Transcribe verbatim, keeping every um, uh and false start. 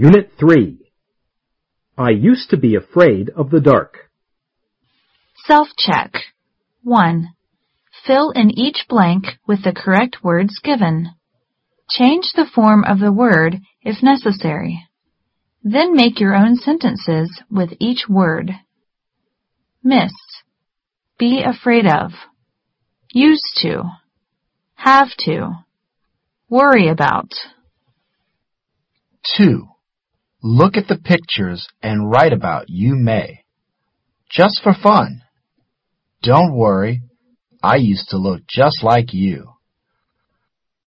Unit three. I used to be afraid of the dark. Self-check. one. Fill in each blank with the correct words given. Change the form of the word if necessary. Then make your own sentences with each word. Miss. Be afraid of. Used to. Have to. Worry about. two. Look at the pictures and write about you may. Just for fun. Don't worry, I used to look just like you.